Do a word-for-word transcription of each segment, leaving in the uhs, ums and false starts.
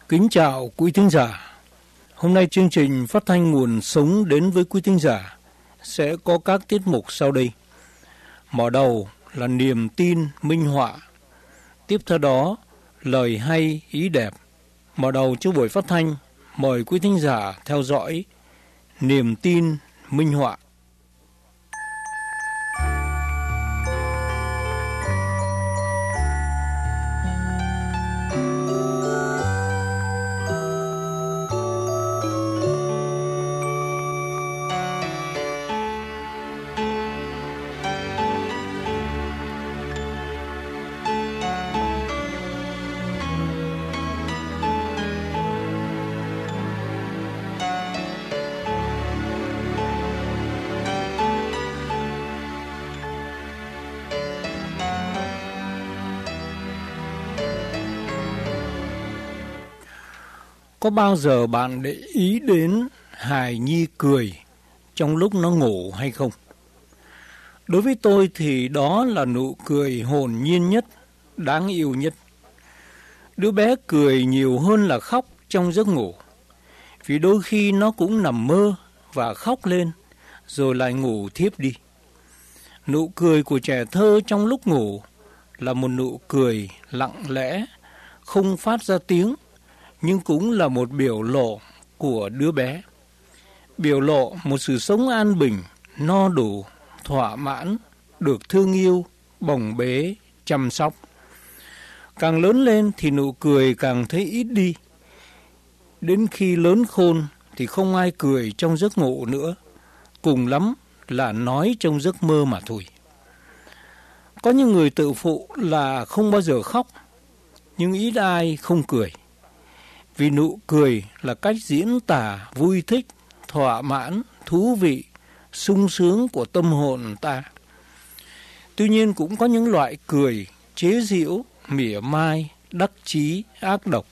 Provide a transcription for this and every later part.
Kính chào quý thính giả. Hôm nay chương trình phát thanh nguồn sống đến với quý thính giả sẽ có các tiết mục sau đây. Mở đầu là niềm tin minh họa. Tiếp theo đó, lời hay ý đẹp. Mở đầu cho buổi phát thanh, mời quý thính giả theo dõi niềm tin minh họa. Có bao giờ bạn để ý đến hài nhi cười trong lúc nó ngủ hay không? Đối với tôi thì đó là nụ cười hồn nhiên nhất, đáng yêu nhất. Đứa bé cười nhiều hơn là khóc trong giấc ngủ, vì đôi khi nó cũng nằm mơ và khóc lên rồi lại ngủ thiếp đi. Nụ cười của trẻ thơ trong lúc ngủ là một nụ cười lặng lẽ, không phát ra tiếng, nhưng cũng là một biểu lộ của đứa bé. Biểu lộ một sự sống an bình, no đủ, thỏa mãn, được thương yêu, bồng bế, chăm sóc. Càng lớn lên thì nụ cười càng thấy ít đi. Đến khi lớn khôn thì không ai cười trong giấc ngủ nữa, cùng lắm là nói trong giấc mơ mà thôi. Có những người tự phụ là không bao giờ khóc, nhưng ít ai không cười. Vì nụ cười là cách diễn tả vui thích, thỏa mãn, thú vị, sung sướng của tâm hồn ta. Tuy nhiên cũng có những loại cười chế giễu, mỉa mai, đắc chí, ác độc.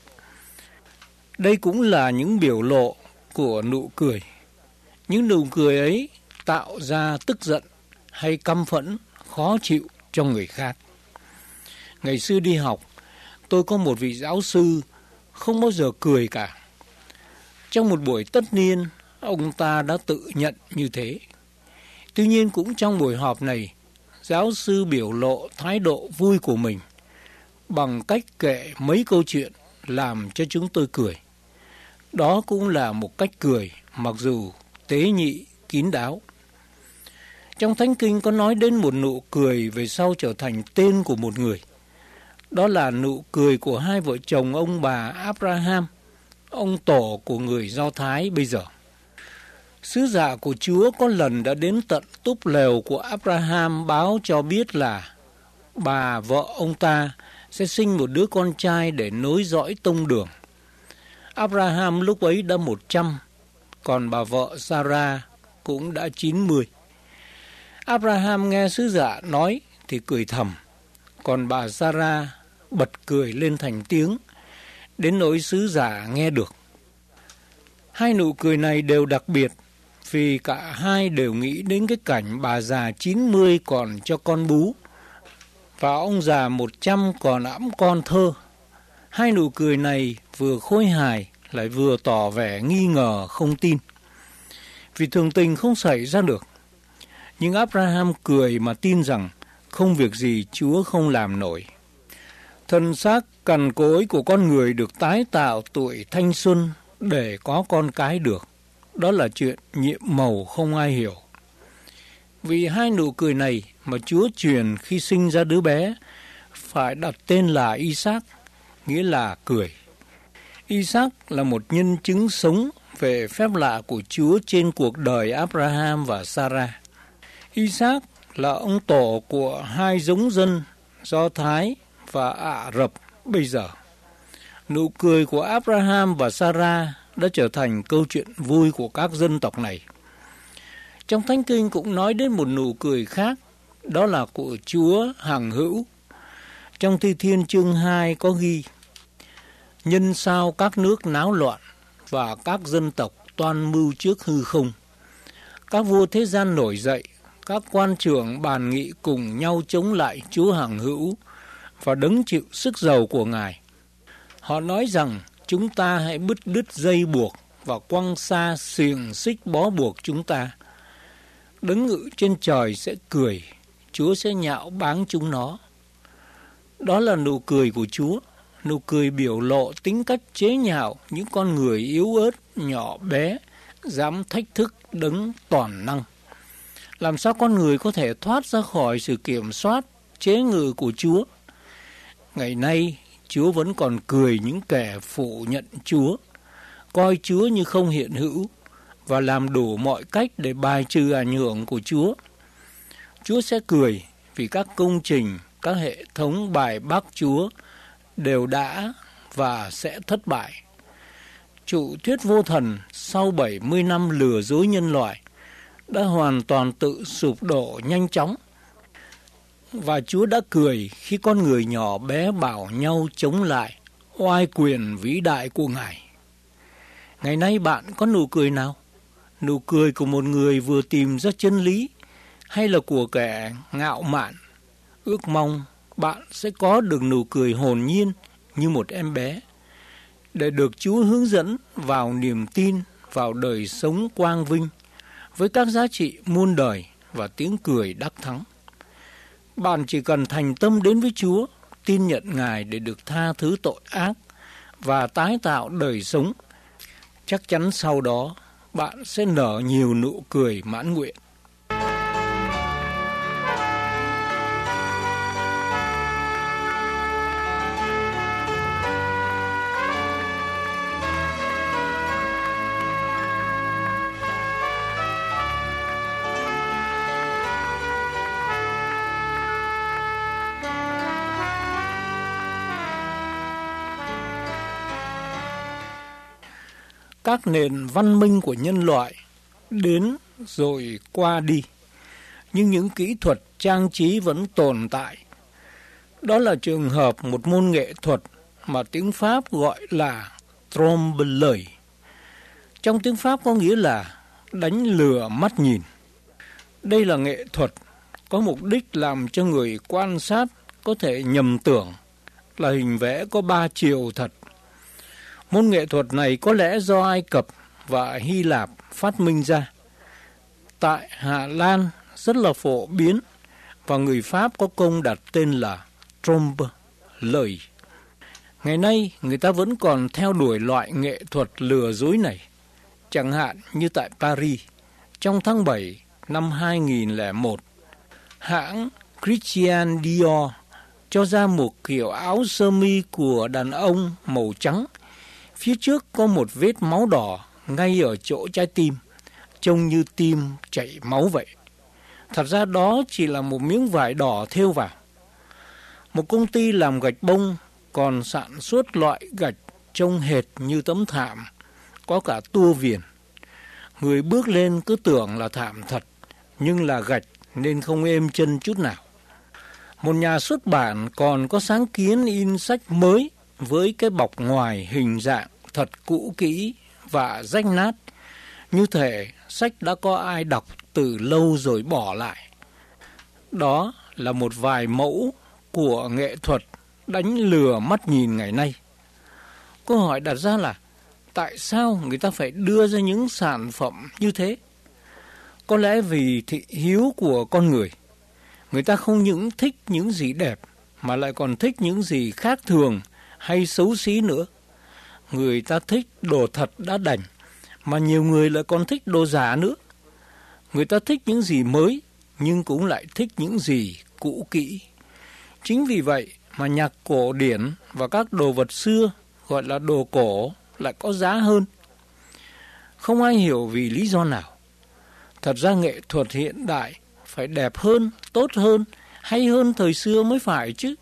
Đây cũng là những biểu lộ của nụ cười. Những nụ cười ấy tạo ra tức giận hay căm phẫn, khó chịu cho người khác. Ngày xưa đi học, tôi có một vị giáo sư không bao giờ cười cả. Trong một buổi tất niên, ông ta đã tự nhận như thế. Tuy nhiên cũng trong buổi họp này, giáo sư biểu lộ thái độ vui của mình bằng cách kể mấy câu chuyện làm cho chúng tôi cười. Đó cũng là một cách cười mặc dù tế nhị, kín đáo. Trong Thánh Kinh có nói đến một nụ cười về sau trở thành tên của một người. Đó là nụ cười của hai vợ chồng ông bà Abraham, ông tổ của người Do Thái bây giờ. Sứ giả của Chúa có lần đã đến tận túp lều của Abraham báo cho biết là bà vợ ông ta sẽ sinh một đứa con trai để nối dõi tông đường. Abraham lúc ấy đã một trăm, còn bà vợ Sarah cũng đã chín mươi. Abraham nghe sứ giả nói thì cười thầm, còn bà Sarah bật cười lên thành tiếng, đến nỗi sứ giả nghe được. Hai nụ cười này đều đặc biệt, vì cả hai đều nghĩ đến cái cảnh bà già chín mươi còn cho con bú, và ông già một trăm còn ẵm con thơ. Hai nụ cười này vừa khôi hài, lại vừa tỏ vẻ nghi ngờ không tin, vì thường tình không xảy ra được. Nhưng Abraham cười mà tin rằng không việc gì Chúa không làm nổi. Thân xác cằn cỗi của con người được tái tạo tuổi thanh xuân để có con cái được. Đó là chuyện nhiệm màu không ai hiểu. Vì hai nụ cười này mà Chúa truyền khi sinh ra đứa bé phải đặt tên là Isaac, nghĩa là cười. Isaac là một nhân chứng sống về phép lạ của Chúa trên cuộc đời Abraham và Sarah. Isaac là ông tổ của hai giống dân Do Thái và Ả Rập bây giờ. Nụ cười của Abraham và Sarah đã trở thành câu chuyện vui của các dân tộc này. Trong Thánh Kinh cũng nói đến một nụ cười khác, đó là của Chúa hằng hữu. Trong Thi Thiên chương hai có ghi: nhân sao các nước náo loạn và các dân tộc toan mưu trước hư không. Các vua thế gian nổi dậy, các quan trưởng bàn nghị cùng nhau chống lại Chúa hằng hữu và đấng chịu sức giàu của Ngài. Họ nói rằng chúng ta hãy bứt đứt dây buộc và quăng xa xiềng xích bó buộc chúng ta. Đấng ngự trên trời sẽ cười, Chúa sẽ nhạo báng chúng nó. Đó là nụ cười của Chúa, nụ cười biểu lộ tính cách chế nhạo những con người yếu ớt, nhỏ bé, dám thách thức đấng toàn năng. Làm sao con người có thể thoát ra khỏi sự kiểm soát, chế ngự của Chúa? Ngày nay, Chúa vẫn còn cười những kẻ phủ nhận Chúa, coi Chúa như không hiện hữu và làm đủ mọi cách để bài trừ ảnh hưởng của Chúa. Chúa sẽ cười vì các công trình, các hệ thống bài bác Chúa đều đã và sẽ thất bại. Chủ thuyết vô thần sau bảy mươi năm lừa dối nhân loại đã hoàn toàn tự sụp đổ nhanh chóng. Và Chúa đã cười khi con người nhỏ bé bảo nhau chống lại oai quyền vĩ đại của Ngài. Ngày nay bạn có nụ cười nào? Nụ cười của một người vừa tìm ra chân lý hay là của kẻ ngạo mạn? Ước mong bạn sẽ có được nụ cười hồn nhiên như một em bé, để được Chúa hướng dẫn vào niềm tin, vào đời sống quang vinh, với các giá trị muôn đời và tiếng cười đắc thắng. Bạn chỉ cần thành tâm đến với Chúa, tin nhận Ngài để được tha thứ tội ác và tái tạo đời sống. Chắc chắn sau đó, bạn sẽ nở nhiều nụ cười mãn nguyện. Các nền văn minh của nhân loại đến rồi qua đi, nhưng những kỹ thuật trang trí vẫn tồn tại. Đó là trường hợp một môn nghệ thuật mà tiếng Pháp gọi là trompe-l'œil. Trong tiếng Pháp có nghĩa là đánh lừa mắt nhìn. Đây là nghệ thuật có mục đích làm cho người quan sát có thể nhầm tưởng là hình vẽ có ba chiều thật. Môn nghệ thuật này có lẽ do Ai Cập và Hy Lạp phát minh ra. Tại Hà Lan rất là phổ biến và người Pháp có công đặt tên là trompe-l'œil. Ngày nay người ta vẫn còn theo đuổi loại nghệ thuật lừa dối này. Chẳng hạn như tại Paris, trong tháng bảy năm hai nghìn lẻ một, hãng Christian Dior cho ra một kiểu áo sơ mi của đàn ông màu trắng. Phía trước có một vết máu đỏ ngay ở chỗ trái tim, trông như tim chảy máu vậy. Thật ra đó chỉ là một miếng vải đỏ thêu vào. Một công ty làm gạch bông còn sản xuất loại gạch trông hệt như tấm thảm, có cả tua viền. Người bước lên cứ tưởng là thảm thật, nhưng là gạch nên không êm chân chút nào. Một nhà xuất bản còn có sáng kiến in sách mới với cái bọc ngoài hình dạng thật cũ kỹ và rách nát, như thể sách đã có ai đọc từ lâu rồi bỏ lại. Đó là một vài mẫu của nghệ thuật đánh lừa mắt nhìn ngày nay. Câu hỏi đặt ra là tại sao người ta phải đưa ra những sản phẩm như thế? Có lẽ vì thị hiếu của con người. Người ta không những thích những gì đẹp mà lại còn thích những gì khác thường hay xấu xí nữa. Người ta thích đồ thật đã đành, mà nhiều người lại còn thích đồ giả nữa. Người ta thích những gì mới, nhưng cũng lại thích những gì cũ kỹ. Chính vì vậy mà nhạc cổ điển và các đồ vật xưa gọi là đồ cổ lại có giá hơn. Không ai hiểu vì lý do nào. Thật ra nghệ thuật hiện đại phải đẹp hơn, tốt hơn, hay hơn thời xưa mới phải chứ.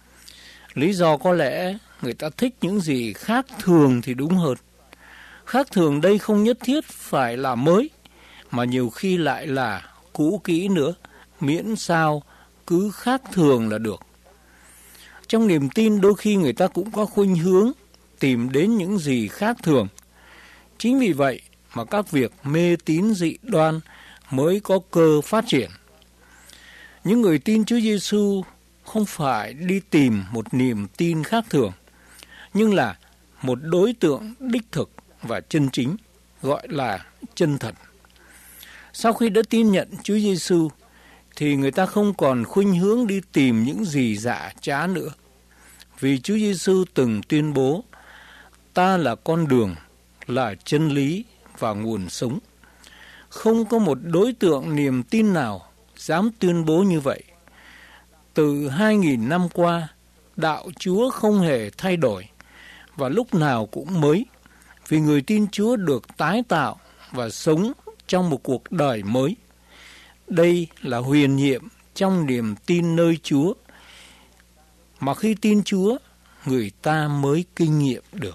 Lý do có lẽ người ta thích những gì khác thường thì đúng hơn. Khác thường đây không nhất thiết phải là mới, mà nhiều khi lại là cũ kỹ nữa, miễn sao cứ khác thường là được. Trong niềm tin đôi khi người ta cũng có khuynh hướng tìm đến những gì khác thường. Chính vì vậy mà các việc mê tín dị đoan mới có cơ phát triển. Những người tin Chúa Giêsu không phải đi tìm một niềm tin khác thường, nhưng là một đối tượng đích thực và chân chính, gọi là chân thật. Sau khi đã tin nhận Chúa Giêsu thì người ta không còn khuynh hướng đi tìm những gì giả trá nữa. Vì Chúa Giêsu từng tuyên bố, ta là con đường, là chân lý và nguồn sống. Không có một đối tượng niềm tin nào dám tuyên bố như vậy. Từ hai nghìn năm qua, đạo Chúa không hề thay đổi và lúc nào cũng mới, vì người tin Chúa được tái tạo và sống trong một cuộc đời mới. Đây là huyền nhiệm trong niềm tin nơi Chúa, mà khi tin Chúa, người ta mới kinh nghiệm được.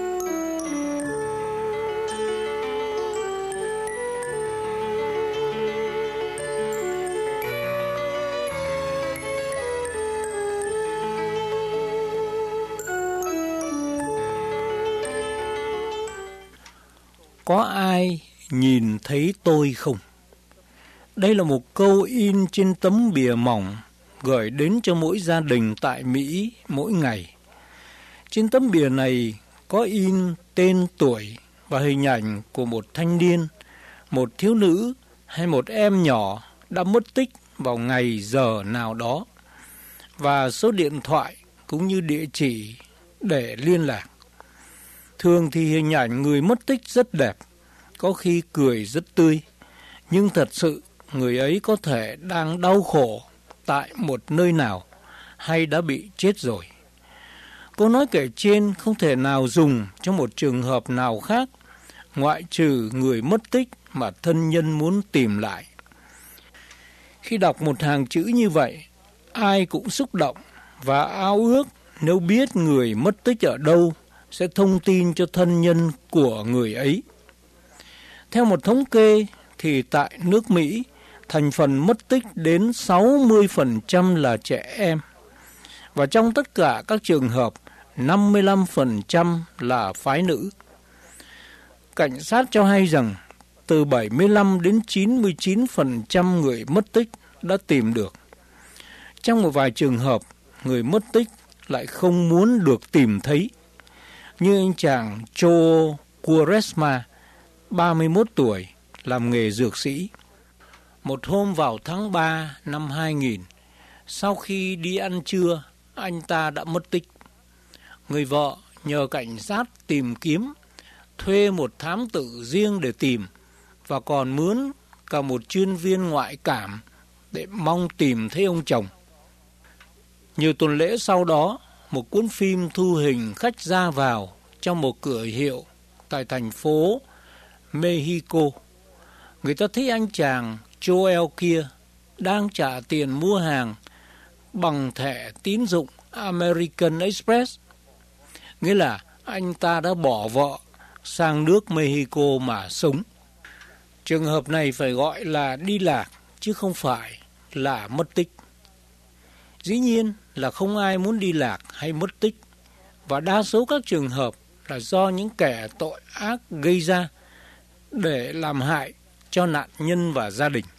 Có ai nhìn thấy tôi không? Đây là một câu in trên tấm bìa mỏng gửi đến cho mỗi gia đình tại Mỹ mỗi ngày. Trên tấm bìa này có in tên, tuổi và hình ảnh của một thanh niên, một thiếu nữ hay một em nhỏ đã mất tích vào ngày giờ nào đó, và số điện thoại cũng như địa chỉ để liên lạc. Thường thì hình ảnh người mất tích rất đẹp, có khi cười rất tươi, nhưng thật sự người ấy có thể đang đau khổ tại một nơi nào hay đã bị chết rồi. Câu nói kể trên không thể nào dùng trong một trường hợp nào khác, ngoại trừ người mất tích mà thân nhân muốn tìm lại. Khi đọc một hàng chữ như vậy, ai cũng xúc động và ao ước nếu biết người mất tích ở đâu sẽ thông tin cho thân nhân của người ấy. Theo một thống kê thì tại nước Mỹ, thành phần mất tích đến sáu mươi phần trăm là trẻ em. Và trong tất cả các trường hợp, năm mươi lăm phần trăm là phái nữ. Cảnh sát cho hay rằng từ bảy mươi lăm đến chín mươi chín phần trăm người mất tích đã tìm được. Trong một vài trường hợp, người mất tích lại không muốn được tìm thấy. Như anh chàng Joe Quaresma, ba mươi mốt tuổi, làm nghề dược sĩ. Một hôm vào tháng ba năm hai nghìn, sau khi đi ăn trưa, anh ta đã mất tích. Người vợ nhờ cảnh sát tìm kiếm, thuê một thám tử riêng để tìm, và còn mướn cả một chuyên viên ngoại cảm để mong tìm thấy ông chồng. Nhiều tuần lễ sau đó, một cuốn phim thu hình khách ra vào trong một cửa hiệu tại thành phố Mexico. Người ta thấy anh chàng Joel kia đang trả tiền mua hàng bằng thẻ tín dụng American Express. Nghĩa là anh ta đã bỏ vợ sang nước Mexico mà sống. Trường hợp này phải gọi là đi lạc chứ không phải là mất tích. Dĩ nhiên là không ai muốn đi lạc hay mất tích, và đa số các trường hợp là do những kẻ tội ác gây ra để làm hại cho nạn nhân và gia đình.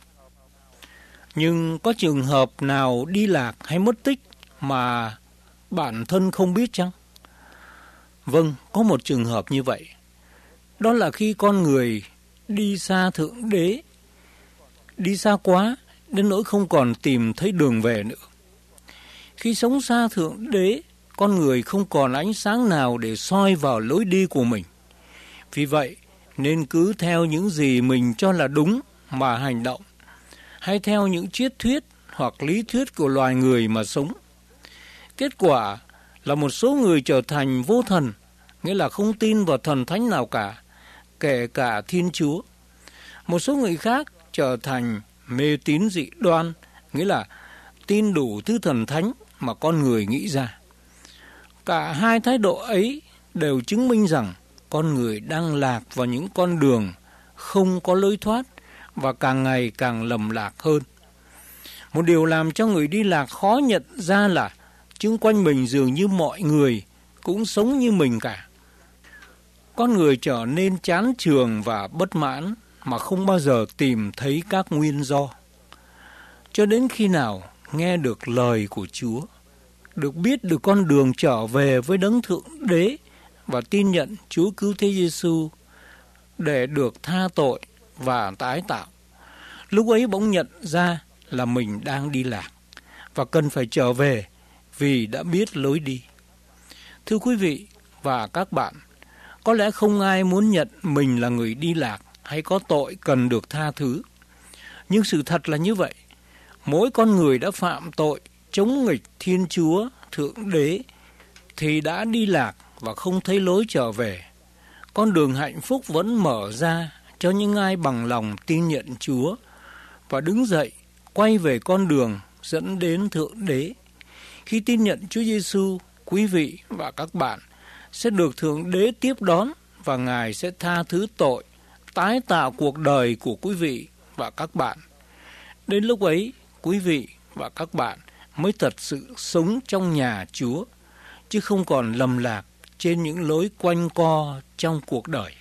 Nhưng có trường hợp nào đi lạc hay mất tích mà bản thân không biết chăng? Vâng, có một trường hợp như vậy. Đó là khi con người đi xa Thượng Đế, đi xa quá đến nỗi không còn tìm thấy đường về nữa. Khi sống xa Thượng Đế, con người không còn ánh sáng nào để soi vào lối đi của mình. Vì vậy, nên cứ theo những gì mình cho là đúng mà hành động, hay theo những triết thuyết hoặc lý thuyết của loài người mà sống. Kết quả là một số người trở thành vô thần, nghĩa là không tin vào thần thánh nào cả, kể cả Thiên Chúa. Một số người khác trở thành mê tín dị đoan, nghĩa là tin đủ thứ thần thánh mà con người nghĩ ra. Cả hai thái độ ấy đều chứng minh rằng con người đang lạc vào những con đường không có lối thoát và càng ngày càng lầm lạc hơn. Một điều làm cho người đi lạc khó nhận ra là chung quanh mình dường như mọi người cũng sống như mình cả. Con người trở nên chán chường và bất mãn mà không bao giờ tìm thấy các nguyên do. Cho đến khi nào nghe được lời của Chúa, được biết được con đường trở về với đấng Thượng Đế và tin nhận Chúa Cứu Thế Giêsu để được tha tội và tái tạo. Lúc ấy bỗng nhận ra là mình đang đi lạc và cần phải trở về vì đã biết lối đi. Thưa quý vị và các bạn, có lẽ không ai muốn nhận mình là người đi lạc hay có tội cần được tha thứ. Nhưng sự thật là như vậy. Mỗi con người đã phạm tội chống nghịch Thiên Chúa, Thượng Đế thì đã đi lạc và không thấy lối trở về. Con đường hạnh phúc vẫn mở ra cho những ai bằng lòng tin nhận Chúa và đứng dậy quay về con đường dẫn đến Thượng Đế. Khi tin nhận Chúa Giêsu, quý vị và các bạn sẽ được Thượng Đế tiếp đón và Ngài sẽ tha thứ tội, tái tạo cuộc đời của quý vị và các bạn. Đến lúc ấy, quý vị và các bạn mới thật sự sống trong nhà Chúa, chứ không còn lầm lạc trên những lối quanh co trong cuộc đời.